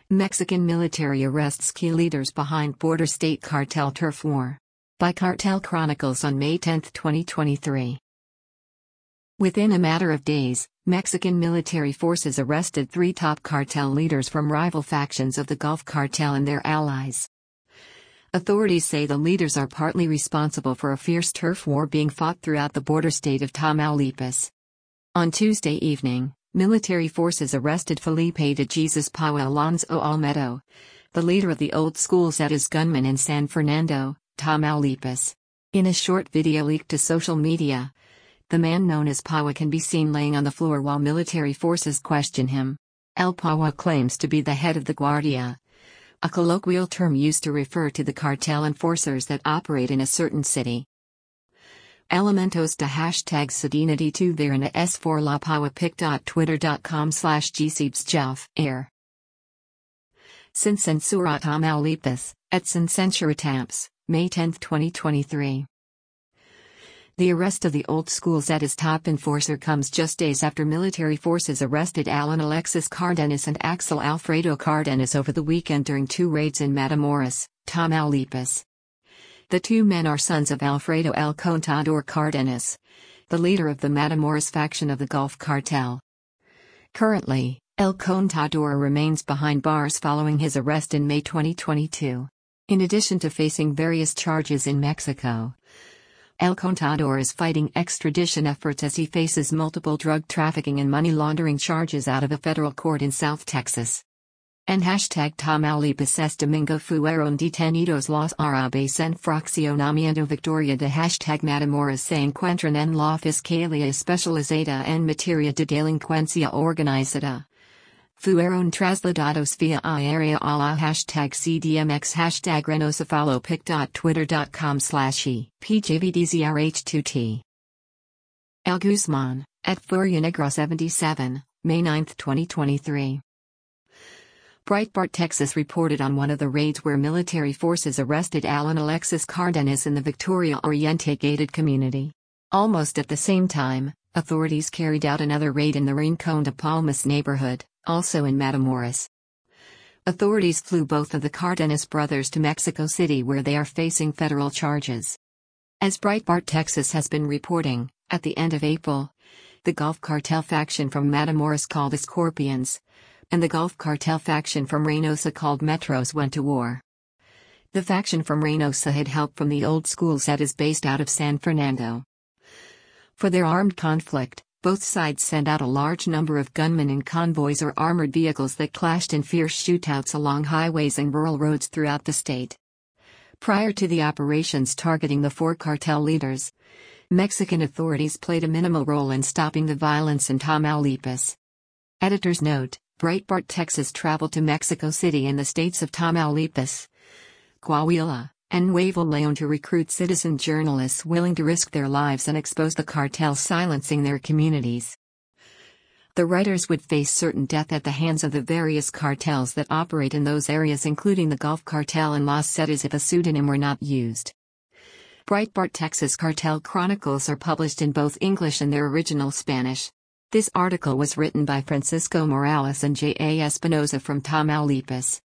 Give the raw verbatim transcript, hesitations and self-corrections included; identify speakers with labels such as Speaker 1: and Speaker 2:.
Speaker 1: Mexican military arrests key leaders behind border state cartel turf war. By Cartel Chronicles on May tenth, twenty twenty-three. Within a matter of days, Mexican military forces arrested three top cartel leaders from rival factions of the Gulf Cartel and their allies. Authorities say the leaders are partly responsible for a fierce turf war being fought throughout the border state of Tamaulipas. On Tuesday evening, military forces arrested Felipe de Jesus Pau Alonso Olmedo, the leader of the Old School Zetas gunmen in San Fernando, Tamaulipas. In a short video leaked to social media, the man known as Paua can be seen laying on the floor while military forces question him. El Paua claims to be the head of the Guardia, a colloquial term used to refer to the cartel enforcers that operate in a certain city. Elementos de hashtag Sedina de tu Verna S for La Paua pic.twitter.com slash gcbsjelf air. Sin Censura Tamaulipas, at Sin Censura Tamps, May tenth, twenty twenty-three. The arrest of the Old School Zetas top enforcer comes just days after military forces arrested Alan Alexis Cardenas and Axel Alfredo Cardenas over the weekend during two raids in Matamoros, Tamaulipas. The two men are sons of Alfredo El Contador Cardenas, the leader of the Matamoros faction of the Gulf Cartel. Currently, El Contador remains behind bars following his arrest in May twenty twenty-two. In addition to facing various charges in Mexico, El Contador is fighting extradition efforts as he faces multiple drug trafficking and money laundering charges out of a federal court in South Texas. En hashtag Tamaulipas es domingo fueron detenidos los árabes en fraccionamiento Victoria de hashtag Matamoros se encuentran en la Fiscalía Especializada en Materia de Delincuencia Organizada. Fueron trasladados vía aérea a la hashtag C D M X hashtag Reynosa follow pic.twitter.com slash e pjvdzrh two t. El Guzman, at Furia Negra seventy-seven, May ninth, twenty twenty-three. Breitbart Texas reported on one of the raids where military forces arrested Alan Alexis Cardenas in the Victoria Oriente gated community. Almost at the same time, authorities carried out another raid in the Rincon de Palmas neighborhood, also in Matamoros. Authorities flew both of the Cardenas brothers to Mexico City where they are facing federal charges. As Breitbart Texas has been reporting, at the end of April, the Gulf Cartel faction from Matamoros called the Scorpions, and the Gulf Cartel faction from Reynosa called Metros went to war. The faction from Reynosa had help from the Old School Zetas based out of San Fernando. For their armed conflict, both sides sent out a large number of gunmen in convoys or armored vehicles that clashed in fierce shootouts along highways and rural roads throughout the state. Prior to the operations targeting the four cartel leaders, Mexican authorities played a minimal role in stopping the violence in Tamaulipas. Editor's note: Breitbart Texas traveled to Mexico City and the states of Tamaulipas, Coahuila, and Nuevo León to recruit citizen journalists willing to risk their lives and expose the cartels silencing their communities. The writers would face certain death at the hands of the various cartels that operate in those areas, including the Gulf Cartel and Los Zetas, if a pseudonym were not used. Breitbart Texas Cartel Chronicles are published in both English and their original Spanish. This article was written by Francisco Morales and J A Espinoza from Tamaulipas.